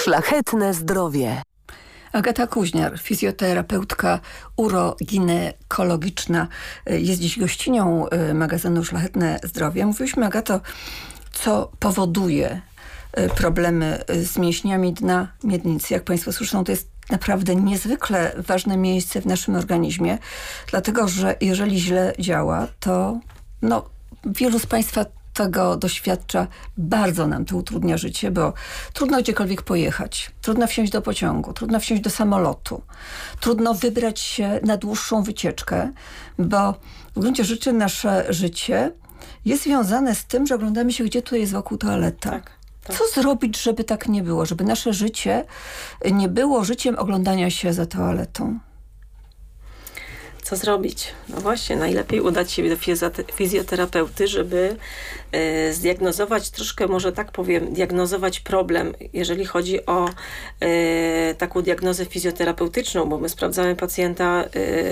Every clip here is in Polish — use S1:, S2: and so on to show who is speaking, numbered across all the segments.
S1: Szlachetne zdrowie.
S2: Agata Kuźniar, fizjoterapeutka uroginekologiczna, jest dziś gościnią magazynu Szlachetne Zdrowie. Mówiliśmy, Agato, co powoduje problemy z mięśniami dna miednicy. Jak Państwo słyszą, to jest naprawdę niezwykle ważne miejsce w naszym organizmie, dlatego że jeżeli źle działa, to wielu z Państwa tego doświadcza, bardzo nam to utrudnia życie, bo trudno gdziekolwiek pojechać, trudno wsiąść do pociągu, trudno wsiąść do samolotu, trudno wybrać się na dłuższą wycieczkę, bo w gruncie rzeczy nasze życie jest związane z tym, że oglądamy się, gdzie tu jest wokół toaleta.
S3: Tak.
S2: Co zrobić, żeby tak nie było, żeby nasze życie nie było życiem oglądania się za toaletą?
S3: Co zrobić? No właśnie, najlepiej udać się do fizjoterapeuty, żeby zdiagnozować, troszkę może tak powiem, diagnozować problem, jeżeli chodzi o taką diagnozę fizjoterapeutyczną, bo my sprawdzamy pacjenta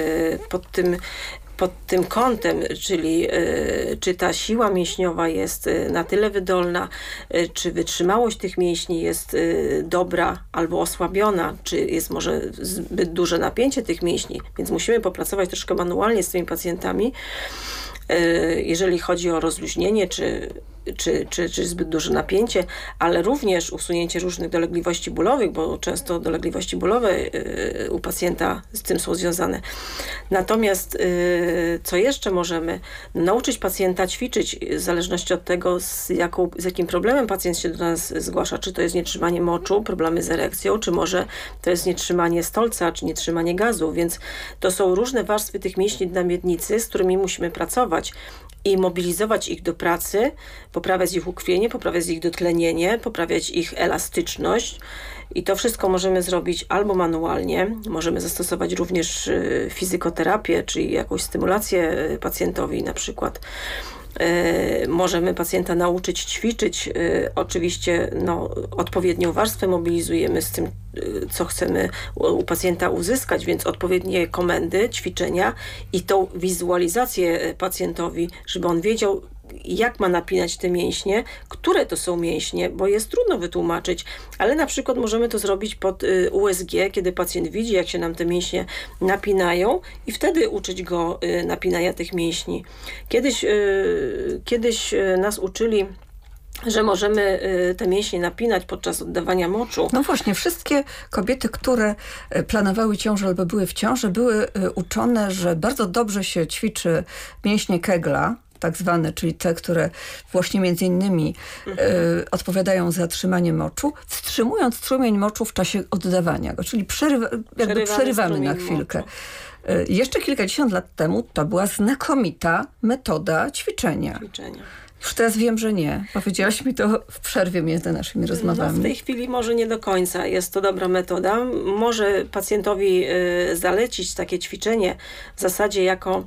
S3: pod tym kątem, czyli czy ta siła mięśniowa jest na tyle wydolna, czy wytrzymałość tych mięśni jest dobra albo osłabiona, czy jest może zbyt duże napięcie tych mięśni, więc musimy popracować troszkę manualnie z tymi pacjentami, jeżeli chodzi o rozluźnienie, czy zbyt duże napięcie, ale również usunięcie różnych dolegliwości bólowych, bo często dolegliwości bólowe u pacjenta z tym są związane. Natomiast co jeszcze możemy? Nauczyć pacjenta ćwiczyć w zależności od tego, z jakim problemem pacjent się do nas zgłasza. Czy to jest nietrzymanie moczu, problemy z erekcją, czy może to jest nietrzymanie stolca, czy nietrzymanie gazu. Więc to są różne warstwy tych mięśni dna miednicy, z którymi musimy pracować i mobilizować ich do pracy, poprawiać ich ukrwienie, poprawiać ich dotlenienie, poprawiać ich elastyczność. I to wszystko możemy zrobić albo manualnie, możemy zastosować również fizykoterapię, czyli jakąś stymulację pacjentowi na przykład. Możemy pacjenta nauczyć ćwiczyć. Oczywiście odpowiednią warstwę mobilizujemy z tym, co chcemy u pacjenta uzyskać, więc odpowiednie komendy, ćwiczenia i tą wizualizację pacjentowi, żeby on wiedział, jak ma napinać te mięśnie, które to są mięśnie, bo jest trudno wytłumaczyć, ale na przykład możemy to zrobić pod USG, kiedy pacjent widzi, jak się nam te mięśnie napinają i wtedy uczyć go napinania tych mięśni. Kiedyś nas uczyli, że możemy te mięśnie napinać podczas oddawania moczu.
S2: No właśnie, wszystkie kobiety, które planowały ciążę albo były w ciąży, były uczone, że bardzo dobrze się ćwiczy mięśnie Kegla, tak zwane, czyli te, które właśnie między innymi odpowiadają za trzymanie moczu, wstrzymując strumień moczu w czasie oddawania go, czyli przerywamy na chwilkę. Jeszcze kilkadziesiąt lat temu to była znakomita metoda ćwiczenia. Już teraz wiem, że nie. Powiedziałaś mi to w przerwie między naszymi rozmowami.
S3: W tej chwili może nie do końca jest to dobra metoda. Może pacjentowi zalecić takie ćwiczenie w zasadzie jako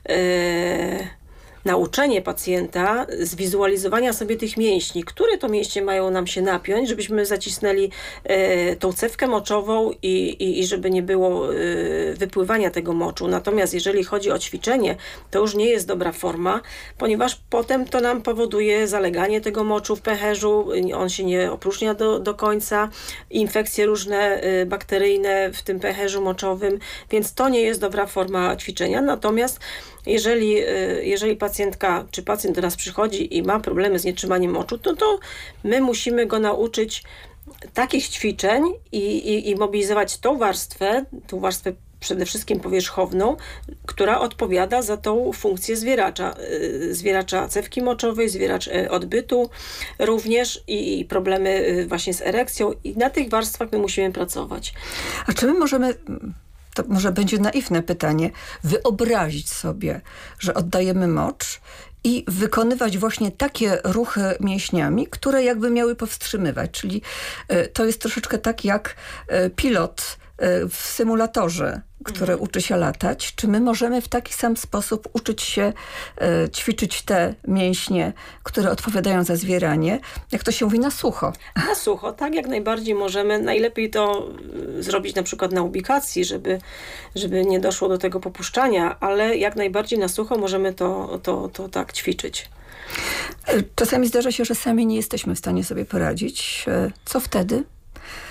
S3: nauczenie pacjenta zwizualizowania sobie tych mięśni, które to mięśnie mają nam się napiąć, żebyśmy zacisnęli tą cewkę moczową i żeby nie było wypływania tego moczu. Natomiast jeżeli chodzi o ćwiczenie, to już nie jest dobra forma, ponieważ potem to nam powoduje zaleganie tego moczu w pęcherzu, on się nie opróżnia do końca, infekcje różne bakteryjne w tym pęcherzu moczowym, więc to nie jest dobra forma ćwiczenia. Natomiast jeżeli pacjentka czy pacjent do nas przychodzi i ma problemy z nietrzymaniem moczu, to my musimy go nauczyć takich ćwiczeń i mobilizować tą warstwę przede wszystkim powierzchowną, która odpowiada za tą funkcję zwieracza cewki moczowej, zwieracz odbytu również i problemy właśnie z erekcją i na tych warstwach my musimy pracować.
S2: A czy my możemy... To może będzie naiwne pytanie, wyobrazić sobie, że oddajemy mocz i wykonywać właśnie takie ruchy mięśniami, które jakby miały powstrzymywać. Czyli to jest troszeczkę tak jak pilot w symulatorze, który uczy się latać. Czy my możemy w taki sam sposób uczyć się ćwiczyć te mięśnie, które odpowiadają za zwieranie, jak to się mówi, na sucho?
S3: Na sucho, tak, jak najbardziej możemy. Najlepiej to zrobić na przykład na ubikacji, żeby nie doszło do tego popuszczania, ale jak najbardziej na sucho możemy to tak ćwiczyć.
S2: Czasami zdarza się, że sami nie jesteśmy w stanie sobie poradzić. Co wtedy?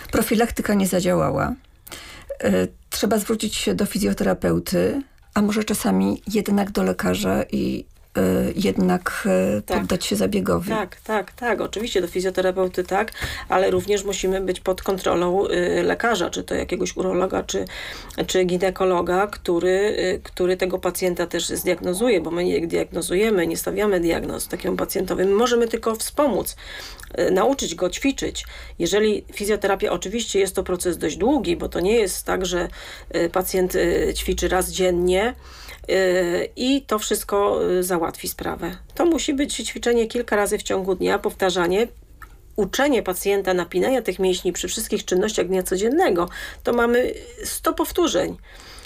S2: profilaktyka nie zadziałała. Trzeba zwrócić się do fizjoterapeuty, a może czasami jednak do lekarza i jednak poddać się zabiegowi.
S3: Tak. Oczywiście do fizjoterapeuty tak, ale również musimy być pod kontrolą lekarza, czy to jakiegoś urologa, czy ginekologa, który tego pacjenta też zdiagnozuje, bo my nie diagnozujemy, nie stawiamy diagnoz takiemu pacjentowi. My możemy tylko wspomóc, nauczyć go ćwiczyć. Jeżeli fizjoterapia, oczywiście jest to proces dość długi, bo to nie jest tak, że pacjent ćwiczy raz dziennie, i to wszystko załatwi sprawę. To musi być ćwiczenie kilka razy w ciągu dnia, powtarzanie, uczenie pacjenta napinania tych mięśni przy wszystkich czynnościach dnia codziennego. To mamy 100 powtórzeń.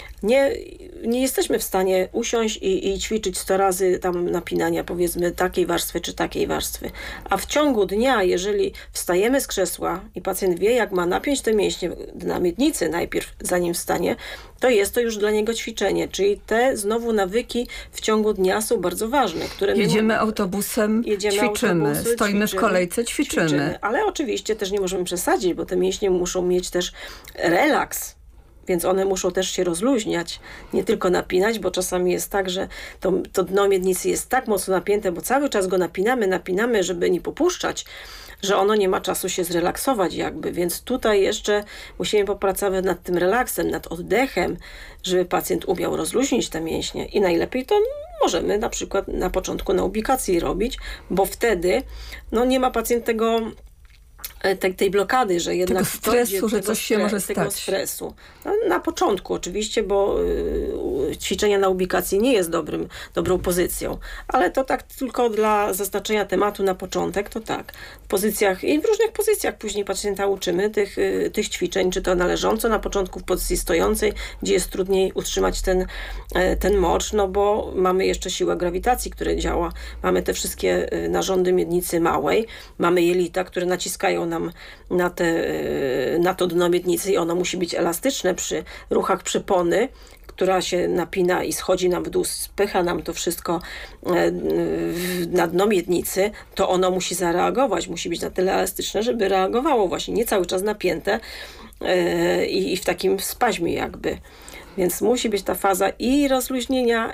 S3: Nie jesteśmy w stanie usiąść i ćwiczyć 100 razy tam napinania, powiedzmy, takiej warstwy czy takiej warstwy. A w ciągu dnia, jeżeli wstajemy z krzesła i pacjent wie, jak ma napiąć te mięśnie na miednicy najpierw, zanim wstanie, to jest to już dla niego ćwiczenie. Czyli te znowu nawyki w ciągu dnia są bardzo ważne.
S2: Jedziemy autobusem, ćwiczymy. Stoimy w kolejce, ćwiczymy.
S3: Ale oczywiście też nie możemy przesadzić, bo te mięśnie muszą mieć też relaks. Więc one muszą też się rozluźniać, nie tylko napinać, bo czasami jest tak, że to dno miednicy jest tak mocno napięte, bo cały czas go napinamy, żeby nie popuszczać, że ono nie ma czasu się zrelaksować jakby. Więc tutaj jeszcze musimy popracować nad tym relaksem, nad oddechem, żeby pacjent umiał rozluźnić te mięśnie. I najlepiej to możemy na przykład na początku na ubikacji robić, bo wtedy nie ma pacjent tej blokady, że jednak
S2: tego stresu, że coś się może stać.
S3: Tego stresu. Na początku oczywiście, bo ćwiczenie na ubikacji nie jest dobrą pozycją, ale to tak tylko dla zaznaczenia tematu na początek, to tak. W pozycjach i w różnych pozycjach później pacjenta uczymy tych ćwiczeń, czy to na leżąco na początku w pozycji stojącej, gdzie jest trudniej utrzymać ten mocz, bo mamy jeszcze siłę grawitacji, która działa. Mamy te wszystkie narządy miednicy małej, mamy jelita, które naciskają nam na to dno miednicy i ono musi być elastyczne przy ruchach przepony, która się napina i schodzi nam w dół, spycha nam to wszystko na dno miednicy, to ono musi zareagować, musi być na tyle elastyczne, żeby reagowało właśnie, nie cały czas napięte i w takim spaźmie jakby. Więc musi być ta faza i rozluźnienia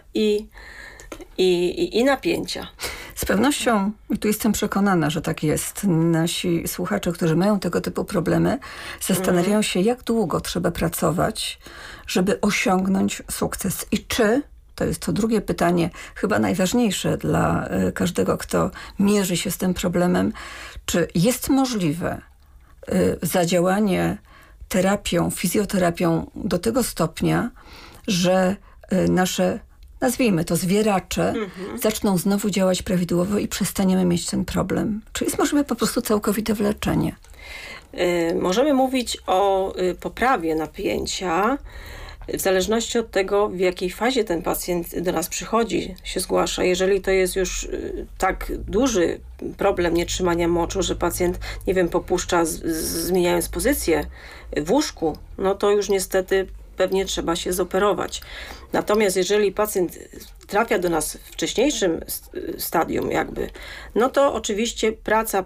S3: i napięcia.
S2: Z pewnością, i tu jestem przekonana, że tak jest, nasi słuchacze, którzy mają tego typu problemy, zastanawiają się, jak długo trzeba pracować, żeby osiągnąć sukces. I czy, to jest to drugie pytanie, chyba najważniejsze dla każdego, kto mierzy się z tym problemem, czy jest możliwe zadziałanie terapią, fizjoterapią do tego stopnia, że nasze, nazwijmy to, zwieracze zaczną znowu działać prawidłowo i przestaniemy mieć ten problem? Czy jest możliwe po prostu całkowite wyleczenie?
S3: Możemy mówić o poprawie napięcia w zależności od tego, w jakiej fazie ten pacjent do nas przychodzi, się zgłasza. Jeżeli to jest już tak duży problem nietrzymania moczu, że pacjent, popuszcza, zmieniając pozycję w łóżku, to już niestety pewnie trzeba się zoperować. Natomiast jeżeli pacjent trafia do nas w wcześniejszym stadium to oczywiście praca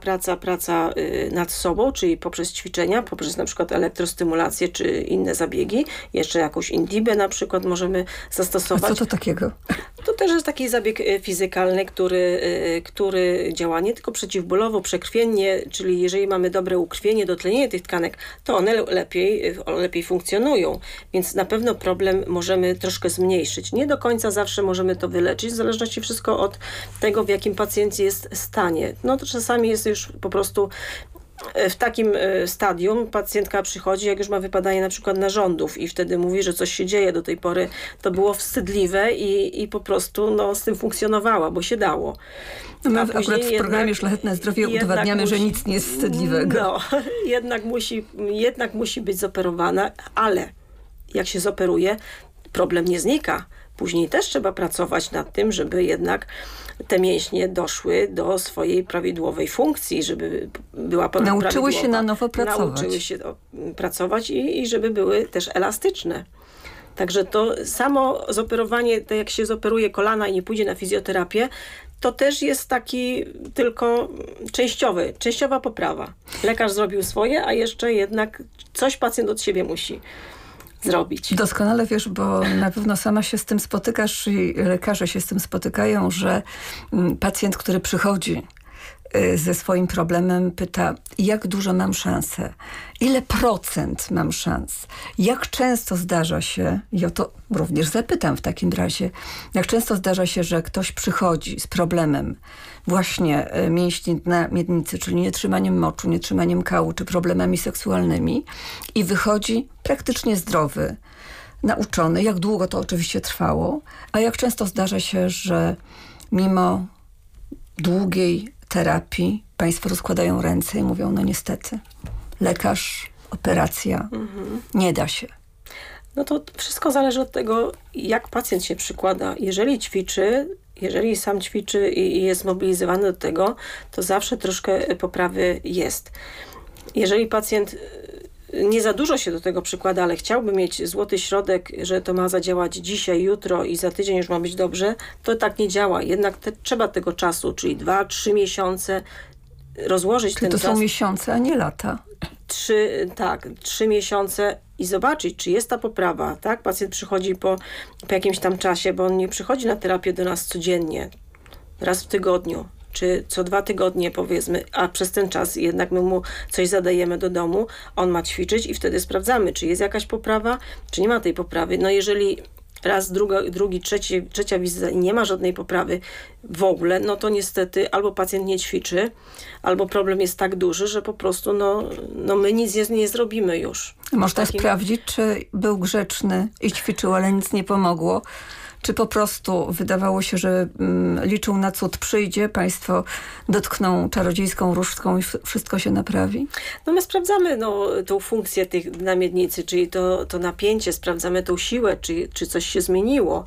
S3: nad sobą, czyli poprzez ćwiczenia, poprzez na przykład elektrostymulację czy inne zabiegi, jeszcze jakąś indibę na przykład możemy zastosować.
S2: A co to takiego?
S3: To też jest taki zabieg fizykalny, który działa nie tylko przeciwbólowo, przekrwiennie, czyli jeżeli mamy dobre ukrwienie, dotlenienie tych tkanek, to one lepiej funkcjonują. Więc na pewno problem możemy troszkę zmniejszyć. Nie do końca zawsze możemy to wyleczyć, w zależności wszystko od tego, w jakim pacjent jest stanie. To czasami jest już po prostu w takim stadium pacjentka przychodzi, jak już ma wypadanie na przykład narządów i wtedy mówi, że coś się dzieje. Do tej pory to było wstydliwe i po prostu z tym funkcjonowała, bo się dało.
S2: My akurat w programie Szlachetne Zdrowie udowadniamy, że nic nie jest wstydliwego.
S3: Jednak musi być zoperowana, ale jak się zoperuje, problem nie znika. Później też trzeba pracować nad tym, żeby jednak te mięśnie doszły do swojej prawidłowej funkcji, żeby była prawidłowa.
S2: Nauczyły się na nowo pracować.
S3: Nauczyły się pracować i żeby były też elastyczne. Także to samo zoperowanie, tak jak się zoperuje kolana i nie pójdzie na fizjoterapię, to też jest taki tylko częściowa poprawa. Lekarz zrobił swoje, a jeszcze jednak coś pacjent od siebie musi zrobić.
S2: Doskonale wiesz, bo na pewno sama się z tym spotykasz i lekarze się z tym spotykają, że pacjent, który przychodzi ze swoim problemem, pyta, jak dużo mam szansę, ile procent mam szans, jak często zdarza się, i o to również zapytam w takim razie, jak często zdarza się, że ktoś przychodzi z problemem właśnie mięśni dna miednicy, czyli nietrzymaniem moczu, nietrzymaniem kału, czy problemami seksualnymi i wychodzi praktycznie zdrowy, nauczony, jak długo to oczywiście trwało, a jak często zdarza się, że mimo długiej terapii państwo rozkładają ręce i mówią, no niestety, lekarz, operacja, nie da się.
S3: No to wszystko zależy od tego, jak pacjent się przykłada. Jeżeli ćwiczy, jeżeli sam ćwiczy i jest zmobilizowany do tego, to zawsze troszkę poprawy jest. Jeżeli pacjent nie za dużo się do tego przykłada, ale chciałby mieć złoty środek, że to ma zadziałać dzisiaj, jutro i za tydzień już ma być dobrze, to tak nie działa. Jednak trzeba tego czasu, czyli 2-3 miesiące rozłożyć
S2: czyli
S3: ten
S2: to
S3: czas.
S2: są miesiące, a nie lata.
S3: 3 miesiące i zobaczyć, czy jest ta poprawa. Tak? Pacjent przychodzi po jakimś tam czasie, bo on nie przychodzi na terapię do nas codziennie, raz w tygodniu, czy co 2 tygodnie powiedzmy, a przez ten czas jednak my mu coś zadajemy do domu, on ma ćwiczyć i wtedy sprawdzamy, czy jest jakaś poprawa, czy nie ma tej poprawy. No jeżeli raz, trzecia wizyta i nie ma żadnej poprawy w ogóle, no to niestety albo pacjent nie ćwiczy, albo problem jest tak duży, że po prostu no my nic nie zrobimy już.
S2: Można sprawdzić, czy był grzeczny i ćwiczył, ale nic nie pomogło. Czy po prostu wydawało się, że liczył na cud, przyjdzie, państwo dotkną czarodziejską różdżką i wszystko się naprawi?
S3: No my sprawdzamy tą funkcję tych na miednicy, czyli to napięcie, sprawdzamy tą siłę, czy coś się zmieniło.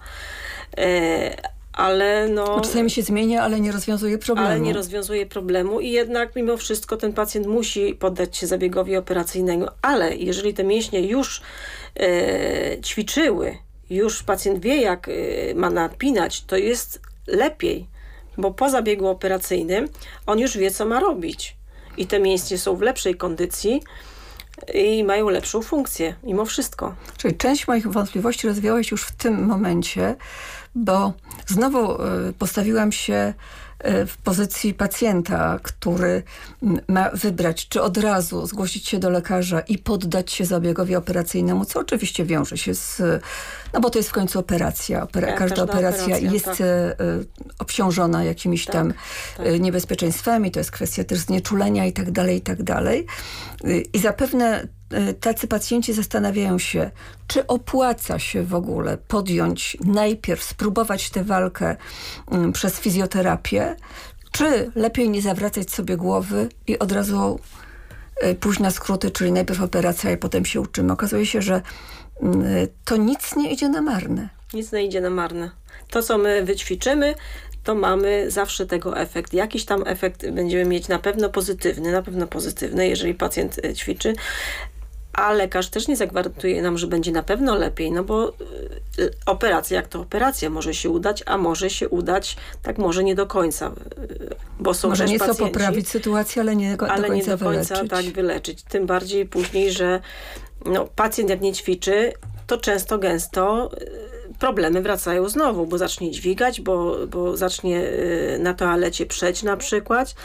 S3: Ale
S2: Bo czasami się zmienia, ale nie rozwiązuje problemu.
S3: Ale nie rozwiązuje problemu i jednak mimo wszystko ten pacjent musi poddać się zabiegowi operacyjnemu. Ale jeżeli te mięśnie już ćwiczyły, już pacjent wie, jak ma napinać, to jest lepiej, bo po zabiegu operacyjnym on już wie, co ma robić. I te mięśnie są w lepszej kondycji i mają lepszą funkcję, mimo wszystko.
S2: Czyli część moich wątpliwości rozwiałeś już w tym momencie, bo znowu postawiłam się w pozycji pacjenta, który ma wybrać, czy od razu zgłosić się do lekarza i poddać się zabiegowi operacyjnemu, co oczywiście wiąże się no bo to jest w końcu operacja. Każda operacja jest tak obciążona jakimiś tam niebezpieczeństwami, to jest kwestia też znieczulenia i tak dalej, i tak dalej. I zapewne tacy pacjenci zastanawiają się, czy opłaca się w ogóle podjąć najpierw, spróbować tę walkę przez fizjoterapię, czy lepiej nie zawracać sobie głowy i od razu pójść na skróty, czyli najpierw operacja i potem się uczymy. Okazuje się, że to nic nie idzie na marne.
S3: Nic nie idzie na marne. To, co my wyćwiczymy, to mamy zawsze tego efekt. Jakiś tam efekt będziemy mieć na pewno pozytywny, jeżeli pacjent ćwiczy. A lekarz też nie zagwarantuje nam, że będzie na pewno lepiej, no bo operacja jak to operacja może się udać, a może się udać tak może nie do końca, bo są
S2: może
S3: też
S2: nieco
S3: pacjenci,
S2: poprawić sytuację, ale nie do końca wyleczyć.
S3: Tak wyleczyć. Tym bardziej później, że pacjent jak nie ćwiczy, to często, gęsto problemy wracają znowu, bo zacznie dźwigać, bo zacznie na toalecie przeć na przykład.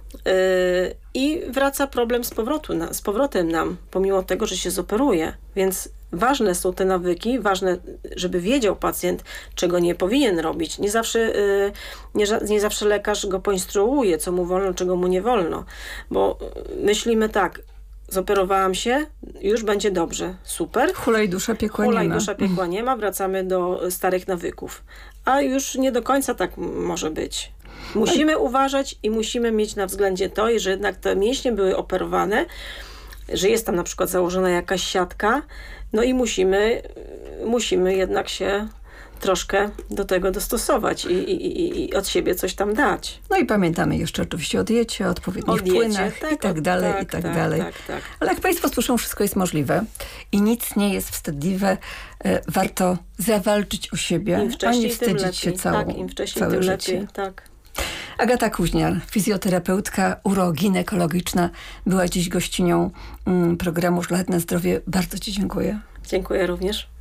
S3: I wraca problem z powrotem nam, pomimo tego, że się zoperuje. Więc ważne są te nawyki, ważne, żeby wiedział pacjent, czego nie powinien robić. Nie zawsze lekarz go poinstruuje, co mu wolno, czego mu nie wolno. Bo myślimy tak, zoperowałam się, już będzie dobrze, super.
S2: Hulaj dusza, piekła
S3: nie ma, wracamy do starych nawyków. A już nie do końca tak może być. Musimy uważać i musimy mieć na względzie to, że jednak te mięśnie były operowane, że jest tam na przykład założona jakaś siatka, no i musimy jednak się troszkę do tego dostosować i od siebie coś tam dać.
S2: No i pamiętamy jeszcze oczywiście o diecie, o odpowiednich płynach i tak dalej, i tak dalej.
S3: Tak.
S2: Ale jak Państwo słyszą, wszystko jest możliwe i nic nie jest wstydliwe. Warto zawalczyć o siebie, a nie wstydzić się
S3: im wcześniej, tym
S2: całe
S3: lepiej.
S2: życie.
S3: Tak.
S2: Agata Kuźniar, fizjoterapeutka uroginekologiczna, była dziś gościnią programu Szlachetne Zdrowie. Bardzo Ci dziękuję.
S3: Dziękuję również.